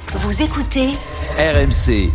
Vous écoutez RMC.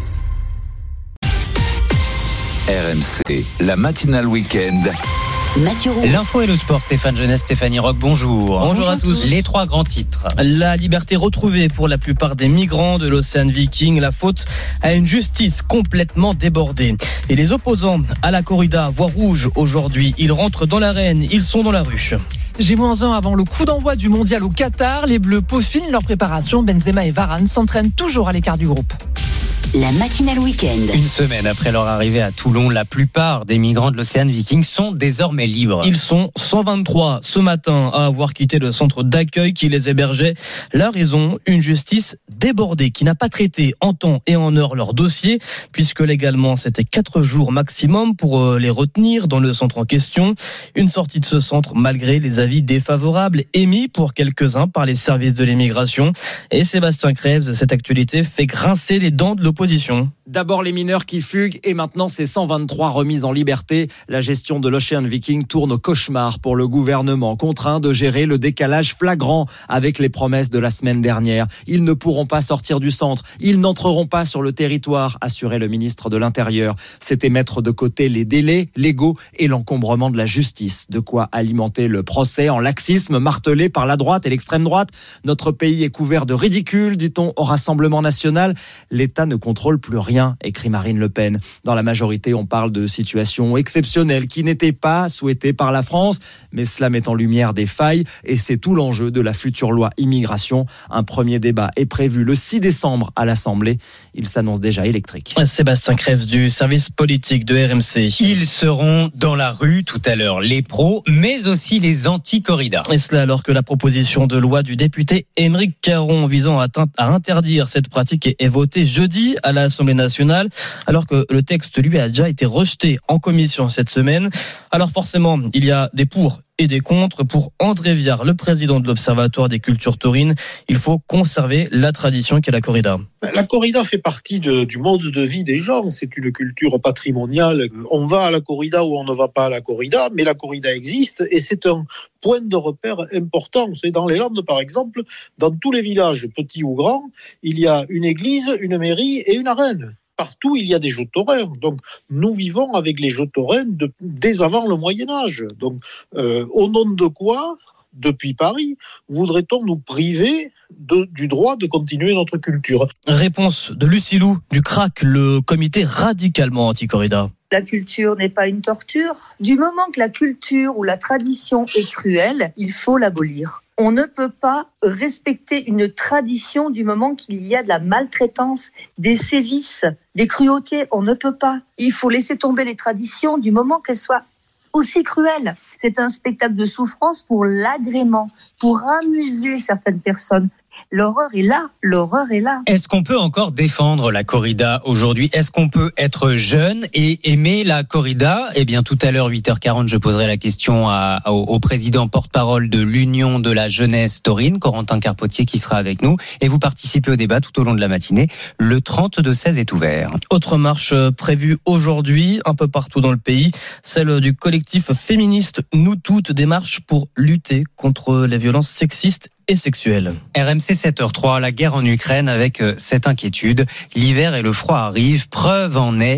RMC, la matinale week-end. Mathieu Roux. L'info et le sport, Stéphane Jeunesse, Stéphanie Roch, bonjour. Bonjour à tous. Les trois grands titres. La liberté retrouvée pour la plupart des migrants de l'Océan Viking, la faute à une justice complètement débordée. Et les opposants à la corrida voient rouge aujourd'hui. Ils rentrent dans l'arène, ils sont dans la rue. J-1 avant le coup d'envoi du mondial au Qatar, les Bleus peaufinent leur préparation. Benzema et Varane s'entraînent toujours à l'écart du groupe. La matinale week-end. Une semaine après leur arrivée à Toulon, la plupart des migrants de l'Océan Viking sont désormais libres. Ils sont 123 ce matin à avoir quitté le centre d'accueil qui les hébergeait. La raison, une justice débordée qui n'a pas traité en temps et en heure leur dossier, puisque légalement c'était 4 jours maximum pour les retenir dans le centre en question. Une sortie de ce centre malgré les avis défavorables émis pour quelques-uns par les services de l'immigration. Et Sébastien Krèves, cette actualité fait grincer les dents de l'opposition. D'abord les mineurs qui fuguent et maintenant ces 123 remises en liberté. La gestion de l'Ocean Viking tourne au cauchemar pour le gouvernement, contraint de gérer le décalage flagrant avec les promesses de la semaine dernière. Ils ne pourront pas sortir du centre, ils n'entreront pas sur le territoire, assurait le ministre de l'Intérieur. C'était mettre de côté les délais légaux et l'encombrement de la justice. De quoi alimenter le procès en laxisme martelé par la droite et l'extrême droite. Notre pays est couvert de ridicule, dit-on au Rassemblement national. L'État ne contrôle plus rien, écrit Marine Le Pen. Dans la majorité, on parle de situations exceptionnelles qui n'étaient pas souhaitées par la France, mais cela met en lumière des failles et c'est tout l'enjeu de la future loi immigration. Un premier débat est prévu le 6 décembre à l'Assemblée. Il s'annonce déjà électrique. Sébastien Krèves du service politique de RMC. Ils seront dans la rue tout à l'heure, les pros, mais aussi les anti-corridas. Et cela alors que la proposition de loi du député Aymeric Caron visant à interdire cette pratique est votée jeudi à l'Assemblée nationale, alors que le texte lui a déjà été rejeté en commission cette semaine. Alors forcément, il y a des pour et des contre. Pour André Viard, le président de l'Observatoire des cultures taurines, il faut conserver la tradition qu'est la corrida. La corrida fait partie du mode de vie des gens, c'est une culture patrimoniale. On va à la corrida ou on ne va pas à la corrida, mais la corrida existe et c'est un point de repère important. C'est dans les Landes par exemple, dans tous les villages, petits ou grands, il y a une église, une mairie et une arène. Partout, il y a des jeux taurins. Donc, nous vivons avec les jeux taurins dès avant le Moyen-Âge. Donc, au nom de quoi, depuis Paris, voudrait-on nous priver du droit de continuer notre culture ? Réponse de Lucie Lou, du CRAC, le comité radicalement anti-corrida. La culture n'est pas une torture. Du moment que la culture ou la tradition est cruelle, il faut l'abolir. On ne peut pas respecter une tradition du moment qu'il y a de la maltraitance, des sévices, des cruautés. On ne peut pas. Il faut laisser tomber les traditions du moment qu'elles soient aussi cruelles. C'est un spectacle de souffrance pour l'agrément, pour amuser certaines personnes. L'horreur est là, l'horreur est là. Est-ce qu'on peut encore défendre la corrida aujourd'hui ? Est-ce qu'on peut être jeune et aimer la corrida ? Eh bien, tout à l'heure, 8h40, je poserai la question au président porte-parole de l'Union de la jeunesse taurine, Corentin Carpotier, qui sera avec nous. Et vous participez au débat tout au long de la matinée. Le 32-16 est ouvert. Autre marche prévue aujourd'hui, un peu partout dans le pays, celle du collectif féministe Nous Toutes, des marches pour lutter contre les violences sexistes et sexuelle. RMC 7h03, la guerre en Ukraine avec cette inquiétude. L'hiver et le froid arrivent. Preuve en est,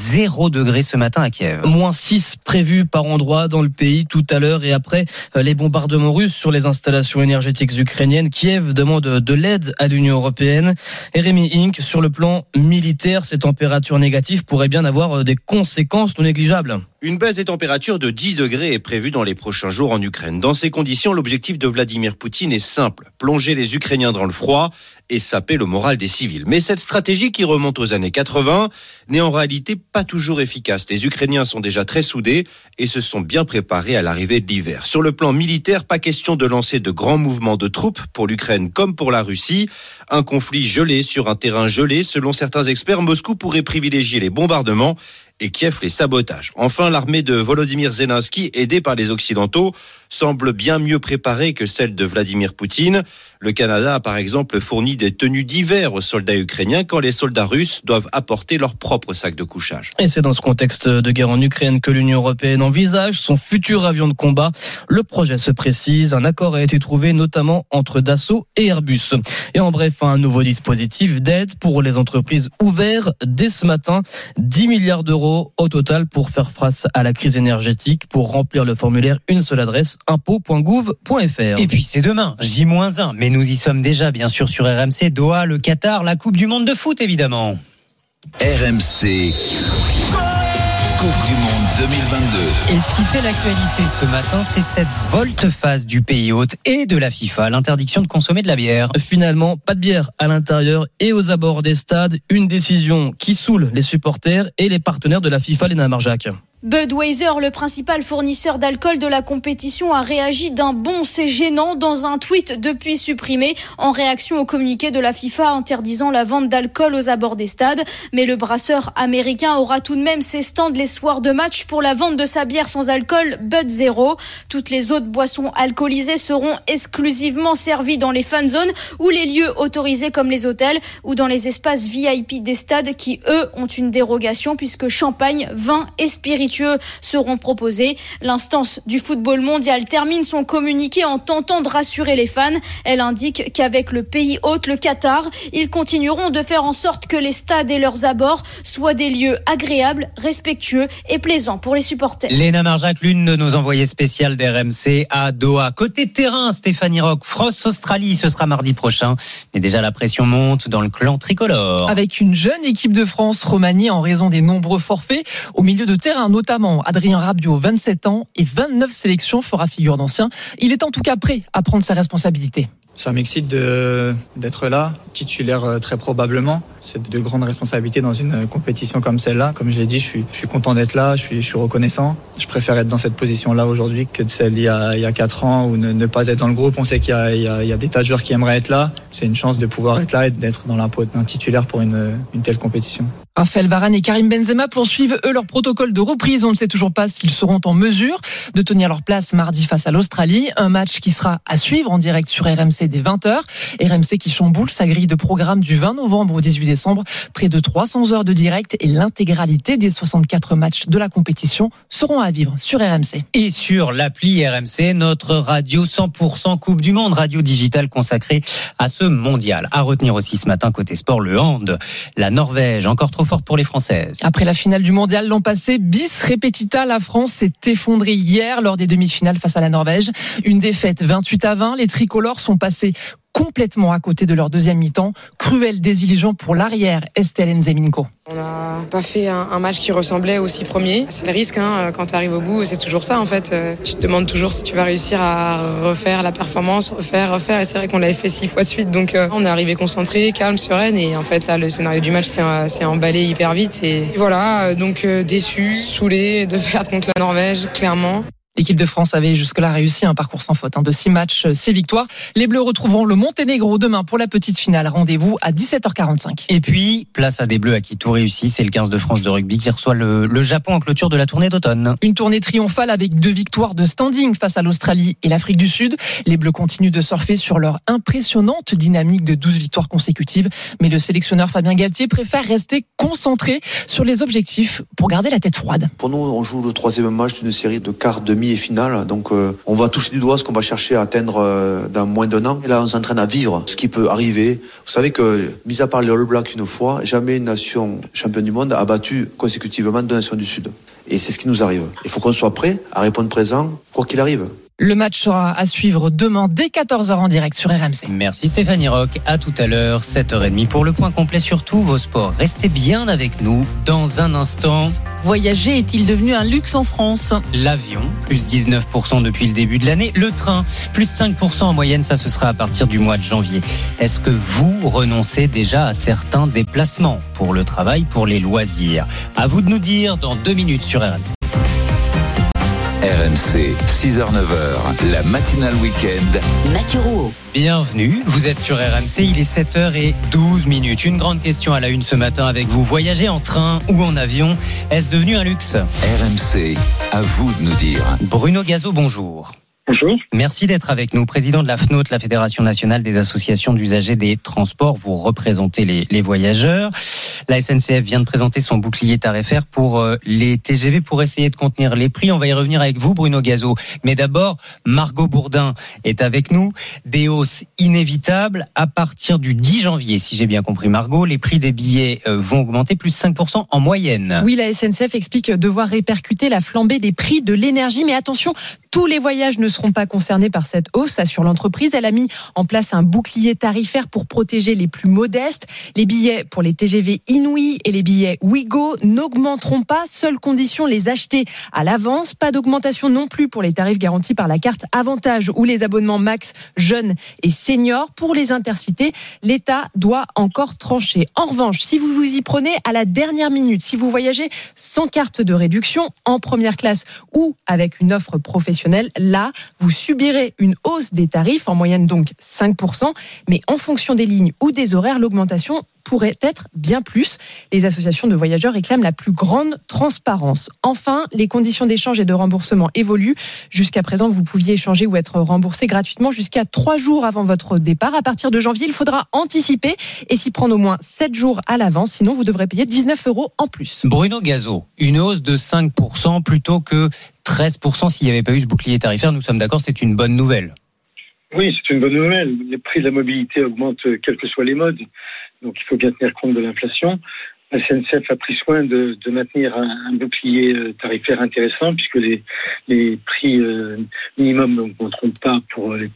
0 degré ce matin à Kiev. -6 prévus par endroit dans le pays tout à l'heure et après les bombardements russes sur les installations énergétiques ukrainiennes. Kiev demande de l'aide à l'Union européenne. Et Rémi Inc, sur le plan militaire, ces températures négatives pourraient bien avoir des conséquences non négligeables. Une baisse des températures de 10 degrés est prévue dans les prochains jours en Ukraine. Dans ces conditions, l'objectif de Vladimir Poutine est simple, plonger les Ukrainiens dans le froid et saper le moral des civils. Mais cette stratégie qui remonte aux années 80 n'est en réalité pas toujours efficace. Les Ukrainiens sont déjà très soudés et se sont bien préparés à l'arrivée de l'hiver. Sur le plan militaire, pas question de lancer de grands mouvements de troupes pour l'Ukraine comme pour la Russie. Un conflit gelé sur un terrain gelé, selon certains experts, Moscou pourrait privilégier les bombardements et Kiev les sabotages. Enfin, l'armée de Volodymyr Zelensky, aidée par les Occidentaux, semble bien mieux préparée que celle de Vladimir Poutine. Le Canada a par exemple fourni des tenues d'hiver aux soldats ukrainiens quand les soldats russes doivent apporter leur propre sac de couchage. Et c'est dans ce contexte de guerre en Ukraine que l'Union européenne envisage son futur avion de combat. Le projet se précise, un accord a été trouvé notamment entre Dassault et Airbus. Et en bref, un nouveau dispositif d'aide pour les entreprises ouvert dès ce matin. 10 milliards d'euros au total pour faire face à la crise énergétique. Pour remplir le formulaire, une seule adresse, impôts.gouv.fr. Et puis c'est demain, J-1, mais nous y sommes déjà bien sûr sur RMC, Doha, le Qatar, la Coupe du Monde de foot évidemment. RMC Coupe du Monde 2022. Et ce qui fait l'actualité ce matin, c'est cette volte-face du pays hôte et de la FIFA, l'interdiction de consommer de la bière. Finalement, pas de bière à l'intérieur et aux abords des stades. Une décision qui saoule les supporters et les partenaires de la FIFA, Léna Marjac. Budweiser, le principal fournisseur d'alcool de la compétition, a réagi d'un bond, c'est gênant, dans un tweet depuis supprimé en réaction au communiqué de la FIFA interdisant la vente d'alcool aux abords des stades. Mais le brasseur américain aura tout de même ses stands les soirs de match pour la vente de sa bière sans alcool Bud Zero. Toutes les autres boissons alcoolisées seront exclusivement servies dans les fan zones ou les lieux autorisés comme les hôtels ou dans les espaces VIP des stades qui, eux, ont une dérogation puisque champagne, vin et spiritueux seront proposés. L'instance du football mondial termine son communiqué en tentant de rassurer les fans. Elle indique qu'avec le pays hôte, le Qatar, ils continueront de faire en sorte que les stades et leurs abords soient des lieux agréables, respectueux et plaisants pour les supporters. Léna Marjac, l'une de nos envoyées spéciales d'RMC à Doha. Côté terrain, Stéphanie Roch, France-Australie, ce sera mardi prochain. Mais déjà la pression monte dans le clan tricolore. Avec une jeune équipe de France remaniée en raison des nombreux forfaits au milieu de terrain, notamment Adrien Rabiot, 27 ans et 29 sélections, fera figure d'ancien. Il est en tout cas prêt à prendre ses responsabilités. Ça m'excite d'être là, titulaire très probablement. C'est de grandes responsabilités dans une compétition comme celle-là. Comme je l'ai dit, je suis content d'être là, je suis reconnaissant. Je préfère être dans cette position-là aujourd'hui que celle il y a 4 ans ou ne pas être dans le groupe. On sait qu'il y a des tas de joueurs qui aimeraient être là. C'est une chance de pouvoir être là et d'être dans la peau d'un titulaire pour une telle compétition. Raphaël Varane et Karim Benzema poursuivent eux leur protocole de reprise. On ne sait toujours pas s'ils seront en mesure de tenir leur place mardi face à l'Australie. Un match qui sera à suivre en direct sur RMC dès 20h. RMC qui chamboule sa grille de programme du 20 novembre au 18 décembre. Près de 300 heures de direct et l'intégralité des 64 matchs de la compétition seront à vivre sur RMC. Et sur l'appli RMC, notre radio 100% Coupe du Monde, radio digitale consacrée à ce mondial. À retenir aussi ce matin côté sport, le hand. La Norvège, encore trop forte pour les Françaises. Après la finale du mondial l'an passé, bis repetita, la France s'est effondrée hier lors des demi-finales face à la Norvège. Une défaite 28-20. Les tricolores sont passés complètement à côté de leur deuxième mi-temps. Cruelle désillusion pour l'arrière Estelle Nzeminko. On n'a pas fait un match qui ressemblait aux 6 premiers. C'est le risque quand tu arrives au bout, c'est toujours ça en fait. Tu te demandes toujours si tu vas réussir à refaire la performance, refaire. Et c'est vrai qu'on l'avait fait 6 fois de suite. Donc on est arrivé concentré, calme, sereine. Et en fait là, le scénario du match s'est emballé hyper vite. Et voilà, donc déçu, saoulé de perdre contre la Norvège, clairement. L'équipe de France avait jusque-là réussi un parcours sans faute de 6 matchs, 6 victoires. Les Bleus retrouveront le Monténégro demain pour la petite finale. Rendez-vous à 17h45. Et puis, place à des Bleus à qui tout réussit. C'est le 15 de France de rugby qui reçoit le Japon en clôture de la tournée d'automne. Une tournée triomphale avec 2 victoires de standing face à l'Australie et l'Afrique du Sud. Les Bleus continuent de surfer sur leur impressionnante dynamique de 12 victoires consécutives. Mais le sélectionneur Fabien Galtier préfère rester concentré sur les objectifs pour garder la tête froide. Pour nous, on joue le 3e match d'une série de quarts, demi et finale. Donc on va toucher du doigt ce qu'on va chercher à atteindre dans moins d'1 an. Et là, on s'entraîne à vivre ce qui peut arriver. Vous savez que, mis à part les All Blacks une fois, jamais une nation championne du monde a battu consécutivement 2 nations du Sud. Et c'est ce qui nous arrive. Il faut qu'on soit prêt à répondre présent, quoi qu'il arrive. Le match sera à suivre demain dès 14h en direct sur RMC. Merci Stéphanie Roch. À tout à l'heure, 7h30 pour le point complet sur tous vos sports. Restez bien avec nous. Dans un instant, voyager est-il devenu un luxe en France ? L'avion, plus 19% depuis le début de l'année. Le train, plus 5% en moyenne. Ça, ce sera à partir du mois de janvier. Est-ce que vous renoncez déjà à certains déplacements pour le travail, pour les loisirs ? À vous de nous dire dans 2 minutes sur RMC. RMC, 6h-9h, la matinale week-end. Mathieu Rouault. Bienvenue, vous êtes sur RMC, il est 7h12. Une grande question à la une ce matin avec vous. Voyager en train ou en avion, est-ce devenu un luxe ? RMC, à vous de nous dire. Bruno Gazot, bonjour. Bonjour. Merci d'être avec nous. Président de la FNOT, la Fédération nationale des associations d'usagers des transports. Vous représentez les voyageurs. La SNCF vient de présenter son bouclier tarifaire pour les TGV pour essayer de contenir les prix. On va y revenir avec vous, Bruno Gazot. Mais d'abord, Margot Bourdin est avec nous. Des hausses inévitables à partir du 10 janvier, si j'ai bien compris, Margot. Les prix des billets vont augmenter plus 5% en moyenne. Oui, la SNCF explique devoir répercuter la flambée des prix de l'énergie. Mais attention, tous les voyages ne seront pas concernés par cette hausse, assure l'entreprise. Elle a mis en place un bouclier tarifaire pour protéger les plus modestes. Les billets pour les TGV Inouï et les billets Ouigo n'augmenteront pas. Seule condition, les acheter à l'avance. Pas d'augmentation non plus pour les tarifs garantis par la carte Avantage ou les abonnements Max, Jeunes et Seniors. Pour les intercités, l'État doit encore trancher. En revanche, si vous vous y prenez à la dernière minute, si vous voyagez sans carte de réduction, en première classe ou avec une offre professionnelle, là, vous subirez une hausse des tarifs, en moyenne donc 5%, mais en fonction des lignes ou des horaires, l'augmentation pourrait être bien plus. Les associations de voyageurs réclament la plus grande transparence. Enfin, les conditions d'échange et de remboursement évoluent. Jusqu'à présent, vous pouviez échanger ou être remboursé gratuitement jusqu'à 3 jours avant votre départ. À partir de janvier, il faudra anticiper et s'y prendre au moins 7 jours à l'avance. Sinon, vous devrez payer 19 € en plus. Bruno Gazot, une hausse de 5% plutôt que 13% s'il n'y avait pas eu ce bouclier tarifaire. Nous sommes d'accord, c'est une bonne nouvelle. Oui, c'est une bonne nouvelle. Les prix de la mobilité augmentent quels que soient les modes. Donc, il faut bien tenir compte de l'inflation. La SNCF a pris soin de maintenir un bouclier tarifaire intéressant puisque les prix minimum n'augmenteront pas pour les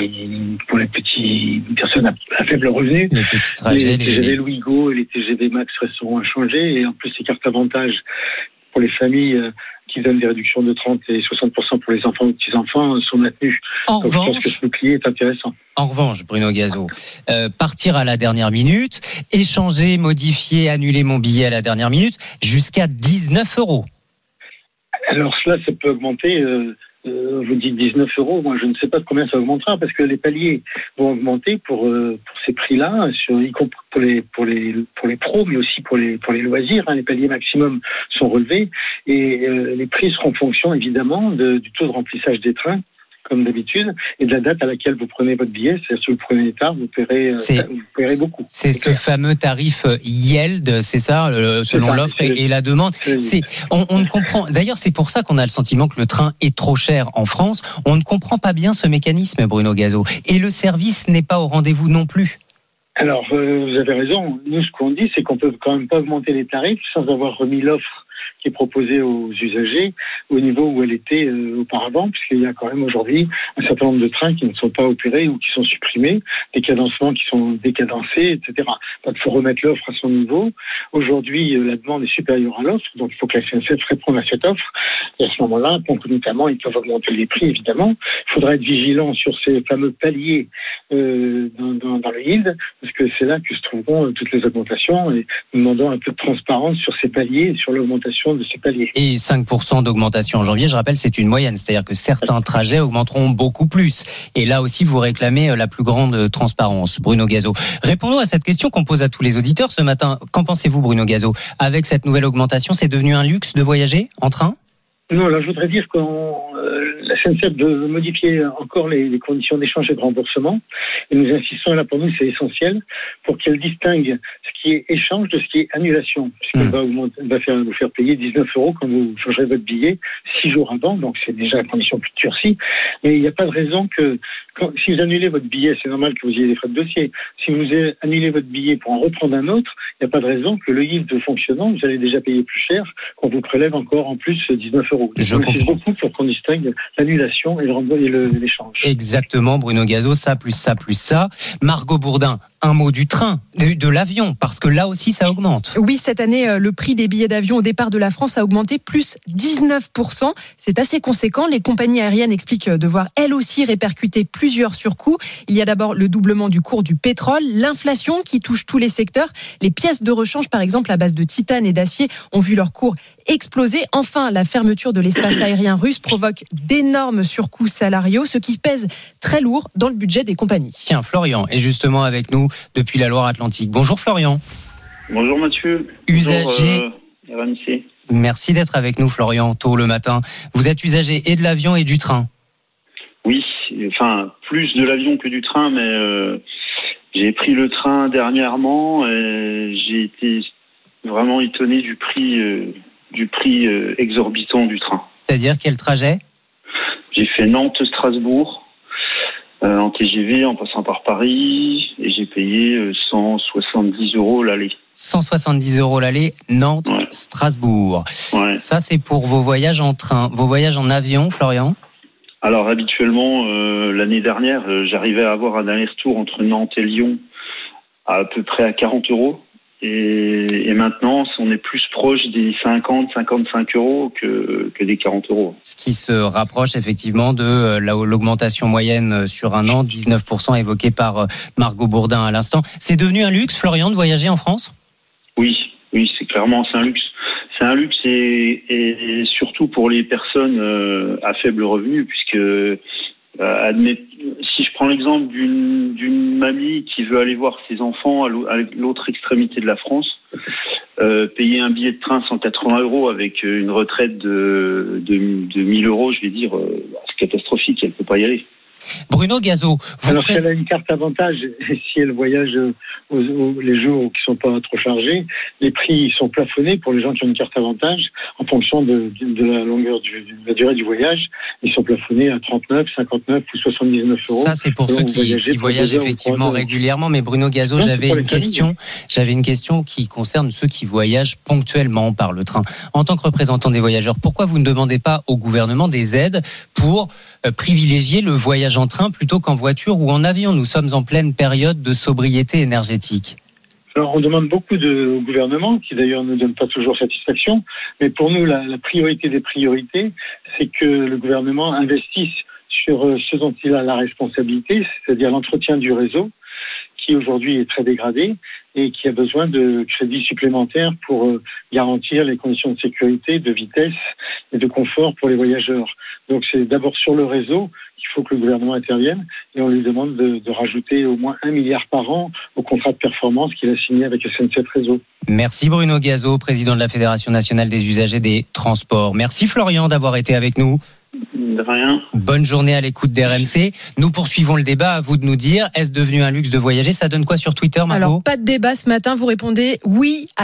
petites personnes à faible revenu. Les petits trajets, les TGV Ouigo et les TGV Max resteront inchangés. Et en plus, les cartes Avantage pour les familles qui donnent des réductions de 30 et 60% pour les enfants ou petits-enfants sont maintenus. Donc, je pense que ce bouclier est intéressant. En revanche, Bruno Gazot, partir à la dernière minute, échanger, modifier, annuler mon billet à la dernière minute, jusqu'à 19 €. Alors cela, ça peut augmenter. Vous dites 19 €, moi je ne sais pas de combien ça augmentera parce que les paliers vont augmenter pour ces prix-là, y compris pour les pros, mais aussi pour les loisirs. Les paliers maximum sont relevés et les prix seront en fonction évidemment du taux de remplissage des trains, comme d'habitude, et de la date à laquelle vous prenez votre billet. C'est-à-dire si vous prenez tard, vous paierez beaucoup. C'est ce fameux tarif yield, c'est ça, selon l'offre et la demande. On ne comprend. D'ailleurs, c'est pour ça qu'on a le sentiment que le train est trop cher en France. On ne comprend pas bien ce mécanisme, Bruno Gazot. Et le service n'est pas au rendez-vous non plus. Alors, vous avez raison. Nous, ce qu'on dit, c'est qu'on peut quand même pas augmenter les tarifs sans avoir remis l'offre qui est proposée aux usagers au niveau où elle était auparavant, puisqu'il y a quand même aujourd'hui un certain nombre de trains qui ne sont pas opérés ou qui sont supprimés, des cadencements qui sont décadencés, etc. Donc il faut remettre l'offre à son niveau. Aujourd'hui, la demande est supérieure à l'offre, donc il faut que la SNCF réponde à cette offre. Et à ce moment-là, concomitamment, ils peuvent augmenter les prix, évidemment. Il faudra être vigilant sur ces fameux paliers dans le yield, parce que c'est là que se trouveront toutes les augmentations, et nous demandons un peu de transparence sur ces paliers et sur l'augmentation de ces paliers. Et 5% d'augmentation en janvier, je rappelle, c'est une moyenne, c'est-à-dire que certains trajets augmenteront beaucoup plus. Et là aussi, vous réclamez la plus grande transparence, Bruno Gazot. Répondons à cette question qu'on pose à tous les auditeurs ce matin. Qu'en pensez-vous, Bruno Gazot? Avec cette nouvelle augmentation, c'est devenu un luxe de voyager en train? Non, là, je voudrais dire que la SNCF veut modifier encore les conditions d'échange et de remboursement. Et nous insistons là, pour nous, c'est essentiel, pour qu'elle distingue ce qui est échange de ce qui est annulation. Puisqu'elle va vous faire payer 19 € quand vous changerez votre billet 6 jours avant. Donc, c'est déjà la condition plus durcie. Mais il n'y a pas de raison que, si vous annulez votre billet, c'est normal que vous ayez des frais de dossier. Si vous annulez votre billet pour en reprendre un autre, il n'y a pas de raison que le yield fonctionnant, vous allez déjà payer plus cher qu'on vous prélève encore en plus 19 €. Je comprends. Beaucoup pour qu'on distingue l'annulation et l'échange. Exactement, Bruno Gazot, ça plus ça plus ça. Margot Bourdin, un mot du train, de l'avion, parce que là aussi ça augmente. Oui, cette année, le prix des billets d'avion au départ de la France a augmenté plus 19%. C'est assez conséquent. Les compagnies aériennes expliquent devoir elles aussi répercuter plusieurs surcoûts. Il y a d'abord le doublement du cours du pétrole, l'inflation qui touche tous les secteurs. Les pièces de rechange, par exemple, à base de titane et d'acier, ont vu leur cours exploser. Enfin, la fermeture de l'espace aérien russe provoque d'énormes surcoûts salariaux, ce qui pèse très lourd dans le budget des compagnies. Tiens, Florian est justement avec nous depuis la Loire-Atlantique. Bonjour Florian. Bonjour Mathieu. Usager. Bonjour, RMC. Merci d'être avec nous Florian, tôt le matin. Vous êtes usager et de l'avion et du train. Oui, enfin plus de l'avion que du train, mais j'ai pris le train dernièrement et j'ai été vraiment étonné du prix exorbitant du train. C'est-à-dire quel trajet ? J'ai fait Nantes-Strasbourg en TGV en passant par Paris et j'ai payé 170 € l'aller. 170 € l'aller, Nantes-Strasbourg. Ouais. Ça, c'est pour vos voyages en train. Vos voyages en avion, Florian ? Alors habituellement, l'année dernière, j'arrivais à avoir un aller-retour entre Nantes et Lyon à peu près à 40 €. Et maintenant, on est plus proche des 50-55 € que des 40 €. Ce qui se rapproche effectivement de l'augmentation moyenne sur un an, 19% évoquée par Margot Bourdin à l'instant. C'est devenu un luxe, Florian, de voyager en France ? Oui, c'est un luxe. C'est un luxe et surtout pour les personnes à faible revenu, puisque si je prends l'exemple d'une mamie qui veut aller voir ses enfants à l'autre extrémité de la France, payer un billet de train 180 € avec une retraite de 1000 €, je vais dire, c'est catastrophique, elle ne peut pas y aller. Bruno Gazo. Alors si elle a une carte avantage, et si elle voyage les jours qui sont pas trop chargés, les prix sont plafonnés pour les gens qui ont une carte avantage en fonction de la longueur de la durée du voyage. Ils sont plafonnés à 39, 59 ou 79 €. Ça, c'est pour ceux qui voyagent effectivement régulièrement. Mais Bruno Gazo, j'avais une question qui concerne ceux qui voyagent ponctuellement par le train. En tant que représentant des voyageurs, pourquoi vous ne demandez pas au gouvernement des aides pour privilégier le voyage en train plutôt qu'en voiture ou en avion ? Nous sommes en pleine période de sobriété énergétique. Alors, on demande beaucoup au gouvernement, qui d'ailleurs ne donne pas toujours satisfaction, mais pour nous, la priorité des priorités, c'est que le gouvernement investisse sur ce dont il a la responsabilité, c'est-à-dire l'entretien du réseau, qui aujourd'hui est très dégradé et qui a besoin de crédits supplémentaires pour garantir les conditions de sécurité, de vitesse et de confort pour les voyageurs. Donc c'est d'abord sur le réseau qu'il faut que le gouvernement intervienne et on lui demande de rajouter au moins 1 milliard par an au contrat de performance qu'il a signé avec SNCF Réseau. Merci Bruno Gazo, président de la Fédération nationale des usagers des transports. Merci Florian d'avoir été avec nous. De rien. Bonne journée à l'écoute d'RMC. Nous poursuivons le débat. À vous de nous dire, est-ce devenu un luxe de voyager ? Ça donne quoi sur Twitter, Margot ? Alors, pas de débat ce matin. Vous répondez oui à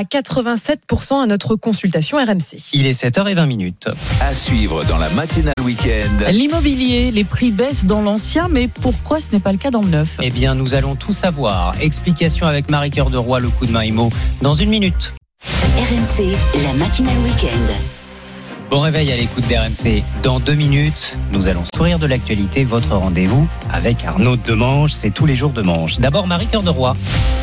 87% à notre consultation RMC. Il est 7h20. À suivre dans la matinale week-end. L'immobilier, les prix baissent dans l'ancien, mais pourquoi ce n'est pas le cas dans le neuf ? Eh bien, nous allons tout savoir. Explication avec Marie-Cœur de Roy, le coup de main IMO, dans 1 minute. RMC, la matinale week-end. Bon réveil à l'écoute d'RMC. Dans 2 minutes, nous allons sourire de l'actualité. Votre rendez-vous avec Arnaud Demange. C'est tous les jours de manche. D'abord, Marie-Cœur de Roy.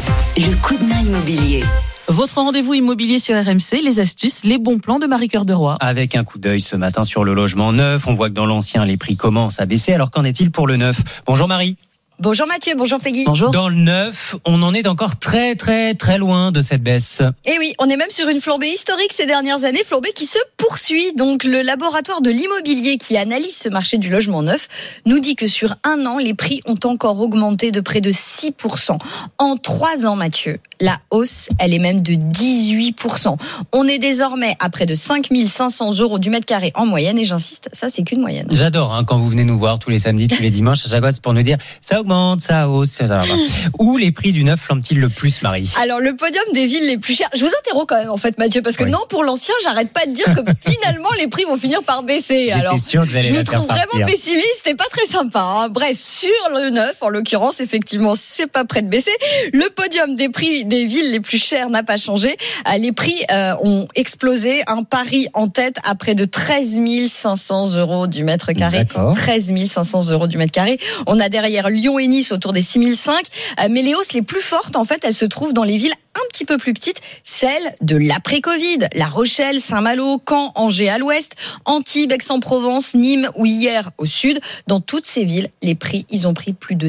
Le coup de main immobilier. Votre rendez-vous immobilier sur RMC, les astuces, les bons plans de Marie-Cœur de Roy. Avec un coup d'œil ce matin sur le logement neuf. On voit que dans l'ancien, les prix commencent à baisser. Alors qu'en est-il pour le neuf ? Bonjour Marie. Bonjour Mathieu, bonjour Peggy. Bonjour. Dans le neuf, on en est encore très très très loin de cette baisse. Et oui, on est même sur une flambée historique ces dernières années, flambée qui se poursuit. Donc le laboratoire de l'immobilier qui analyse ce marché du logement neuf nous dit que sur 1 an, les prix ont encore augmenté de près de 6%. En 3 ans, Mathieu, la hausse, elle est même de 18%. On est désormais à près de 5 500 € du mètre carré en moyenne, et j'insiste, ça c'est qu'une moyenne. J'adore quand vous venez nous voir tous les samedis, tous les dimanches, à chaque fois c'est pour nous dire ça augmente, ça hausse, ça va. Où les prix du neuf flambent-ils le plus, Marie ? Alors le podium des villes les plus chères, je vous interromps quand même en fait Mathieu, parce que non, pour l'ancien, j'arrête pas de dire que finalement les prix vont finir par baisser. Alors sûr que je me trouve vraiment pessimiste et pas très sympa. Bref, sur le neuf, en l'occurrence, effectivement, c'est pas près de baisser. Le podium des prix des villes les plus chères n'a pas changé. Les prix ont explosé. Paris en tête à près de 13 500 € du mètre carré. D'accord. 13 500 € du mètre carré. On a derrière Lyon et Nice autour des 6 500. Mais les hausses les plus fortes, en fait, elles se trouvent dans les villes un petit peu plus petites, celles de l'après-Covid. La Rochelle, Saint-Malo, Caen, Angers à l'ouest, Antibes, Aix-en-Provence, Nîmes ou Hyères au sud. Dans toutes ces villes, les prix, ils ont pris plus de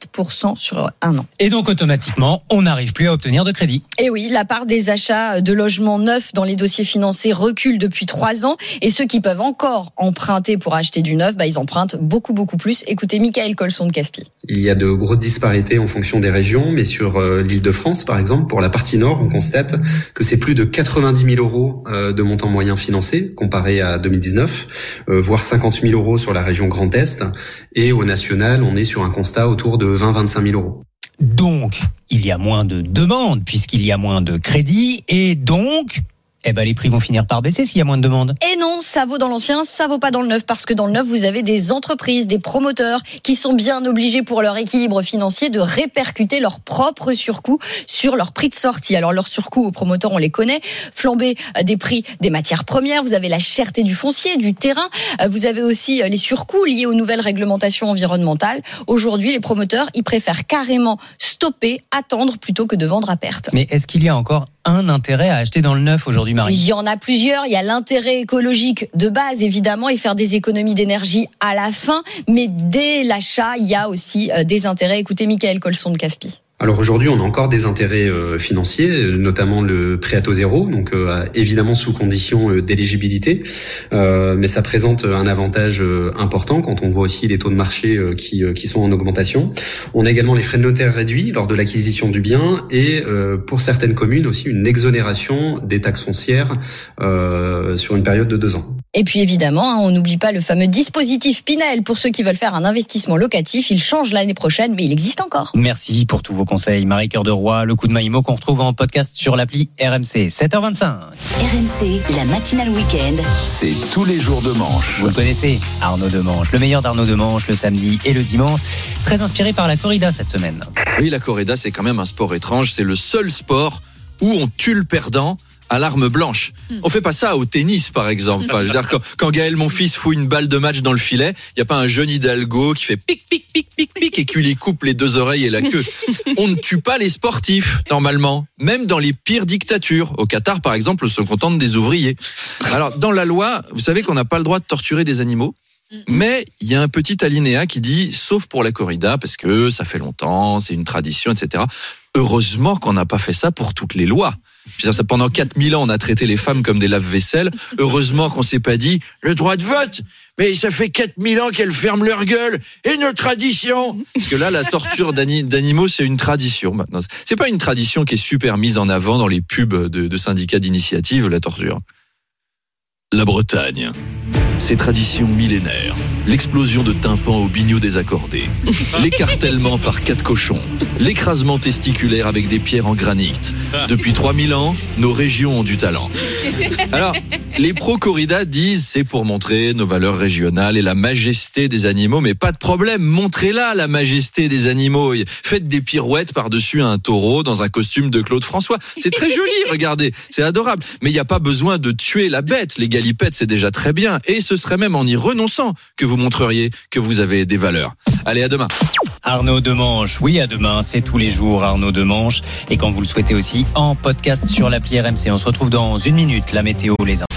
7% sur 1 an. Et donc, automatiquement, on n'arrive plus à obtenir de crédit. Et oui, la part des achats de logements neufs dans les dossiers financés recule depuis 3 ans. Et ceux qui peuvent encore emprunter pour acheter du neuf, ils empruntent beaucoup plus. Écoutez Michael Colson de CAFPI. Il y a de grosses disparités en fonction des régions, mais sur l'Île-de-France, par exemple, pour la la partie nord, on constate que c'est plus de 90 000 euros de montant moyen financé comparé à 2019, voire 50 000 euros sur la région Grand Est. Et au national, on est sur un constat autour de 20-25 000 euros. Donc, il y a moins de demandes puisqu'il y a moins de crédits et donc... les prix vont finir par baisser s'il y a moins de demandes. Et non, ça vaut dans l'ancien, ça vaut pas dans le neuf, parce que dans le neuf, vous avez des entreprises, des promoteurs qui sont bien obligés pour leur équilibre financier de répercuter leurs propres surcoûts sur leur prix de sortie. Alors leurs surcoûts aux promoteurs, on les connaît, flambée des prix des matières premières, vous avez la cherté du foncier, du terrain, vous avez aussi les surcoûts liés aux nouvelles réglementations environnementales. Aujourd'hui, les promoteurs, ils préfèrent carrément stopper, attendre plutôt que de vendre à perte. Mais est-ce qu'il y a encore un intérêt à acheter dans le neuf aujourd'hui, Marie? Il y en a plusieurs. Il y a l'intérêt écologique de base, évidemment, et faire des économies d'énergie à la fin. Mais dès l'achat, il y a aussi des intérêts. Écoutez Michael Colson de CAFPI. Alors aujourd'hui, on a encore des intérêts financiers, notamment le prêt à taux zéro, donc évidemment sous condition d'éligibilité, mais ça présente un avantage important quand on voit aussi les taux de marché qui sont en augmentation. On a également les frais de notaire réduits lors de l'acquisition du bien et pour certaines communes aussi une exonération des taxes foncières sur une période de 2 ans. Et puis évidemment, on n'oublie pas le fameux dispositif Pinel pour ceux qui veulent faire un investissement locatif. Il change l'année prochaine, mais il existe encore. Merci pour tous vos conseils. Marie Cœur de Roy, le coup de main IMO qu'on retrouve en podcast sur l'appli RMC. 7h25. RMC, la matinale week-end. C'est tous les jours de manche. Vous le connaissez, Arnaud Demanche. Le meilleur d'Arnaud Demanche le samedi et le dimanche. Très inspiré par la corrida cette semaine. Oui, la corrida, c'est quand même un sport étrange. C'est le seul sport où on tue le perdant à l'arme blanche. On fait pas ça au tennis, par exemple. Enfin, je veux dire, quand Gaël Monfils fout une balle de match dans le filet, il y a pas un jeune Hidalgo qui fait pic, pic, pic, pic, pic et qui lui coupe les 2 oreilles et la queue. On ne tue pas les sportifs, normalement. Même dans les pires dictatures. Au Qatar, par exemple, on se contente des ouvriers. Alors, dans la loi, vous savez qu'on n'a pas le droit de torturer des animaux. Mais il y a un petit alinéa qui dit, sauf pour la corrida, parce que ça fait longtemps, c'est une tradition, etc. Heureusement qu'on n'a pas fait ça pour toutes les lois. Pendant 4000 ans, on a traité les femmes comme des lave-vaisselle. Heureusement qu'on s'est pas dit le droit de vote. Mais ça fait 4000 ans qu'elles ferment leur gueule. Et nos traditions. Parce que là, la torture d'animaux, c'est une tradition maintenant. C'est pas une tradition qui est super mise en avant dans les pubs de syndicats d'initiative, la torture. La Bretagne. Ces traditions millénaires, l'explosion de tympans au biniou désaccordé, l'écartèlement par 4 cochons, l'écrasement testiculaire avec des pierres en granit. Depuis 3000 ans, nos régions ont du talent. Alors, les pro-corrida disent c'est pour montrer nos valeurs régionales et la majesté des animaux, mais pas de problème, montrez-la la majesté des animaux. Faites des pirouettes par-dessus un taureau dans un costume de Claude François. C'est très joli, regardez, c'est adorable. Mais il n'y a pas besoin de tuer la bête, les galipettes c'est déjà très bien. Et ce serait même en y renonçant que vous montreriez que vous avez des valeurs. Allez, à demain. Arnaud Demanche, oui, à demain, c'est tous les jours Arnaud Demanche. Et quand vous le souhaitez aussi, en podcast sur l'appli RMC. On se retrouve dans 1 minute, la météo, les infos.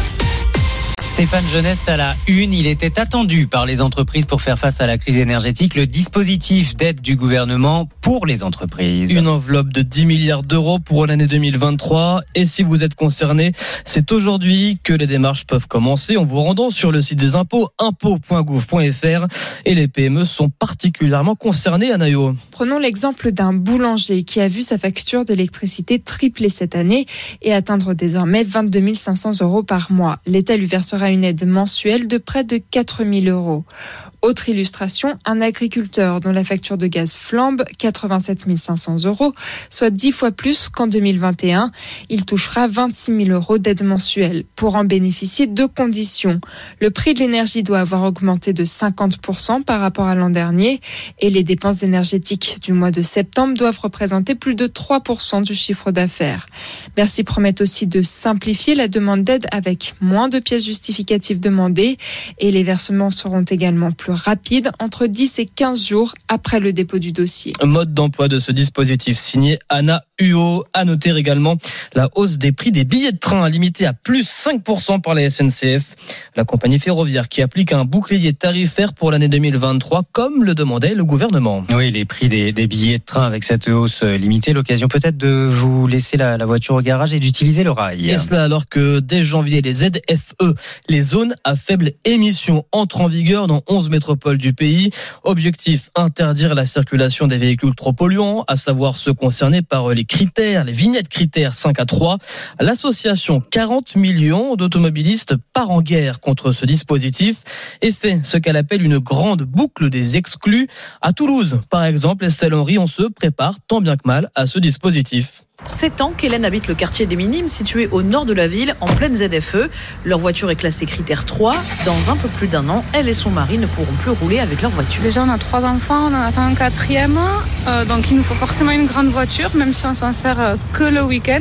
Stéphane Genest à la une, il était attendu par les entreprises pour faire face à la crise énergétique, le dispositif d'aide du gouvernement pour les entreprises. Une enveloppe de 10 milliards d'euros pour l'année 2023. Et si vous êtes concerné, c'est aujourd'hui que les démarches peuvent commencer en vous rendant sur le site des impôts, impôts.gouv.fr. Et les PME sont particulièrement concernées, Anaïo. Prenons l'exemple d'un boulanger qui a vu sa facture d'électricité tripler cette année et atteindre désormais 22 500 euros par mois. L'État lui versera une aide mensuelle de près de 4 000 euros. Autre illustration, un agriculteur dont la facture de gaz flambe, 87 500 euros, soit 10 fois plus qu'en 2021. Il touchera 26 000 euros d'aide mensuelle. Pour en bénéficier, 2 conditions. Le prix de l'énergie doit avoir augmenté de 50% par rapport à l'an dernier et les dépenses énergétiques du mois de septembre doivent représenter plus de 3% du chiffre d'affaires. Bercy promet aussi de simplifier la demande d'aide avec moins de pièces justificatives demandées et les versements seront également plus rapides, entre 10 et 15 jours après le dépôt du dossier. Mode d'emploi de ce dispositif signé Anna Huot. À noter également la hausse des prix des billets de train limitée à plus 5% par la SNCF. La compagnie ferroviaire qui applique un bouclier tarifaire pour l'année 2023 comme le demandait le gouvernement. Oui, les prix des billets de train avec cette hausse limitée, l'occasion peut-être de vous laisser la voiture au garage et d'utiliser le rail. Et cela alors que dès janvier, les ZFE, les zones à faible émission, entrent en vigueur dans 11 métropoles métropoles du pays. Objectif, interdire la circulation des véhicules trop polluants, à savoir ceux concernés par les vignettes critères 5 à 3. L'association 40 millions d'automobilistes part en guerre contre ce dispositif et fait ce qu'elle appelle une grande boucle des exclus. À Toulouse, par exemple, Estelle Henry, on se prépare tant bien que mal à ce dispositif. 7 ans qu'Hélène habite le quartier des Minimes, situé au nord de la ville, en pleine ZFE. Leur voiture est classée critère 3. Dans un peu plus d'un an, elle et son mari ne pourront plus rouler avec leur voiture. Déjà, on a 3 enfants, on en attend un 4e. Donc il nous faut forcément une grande voiture, même si on s'en sert que le week-end.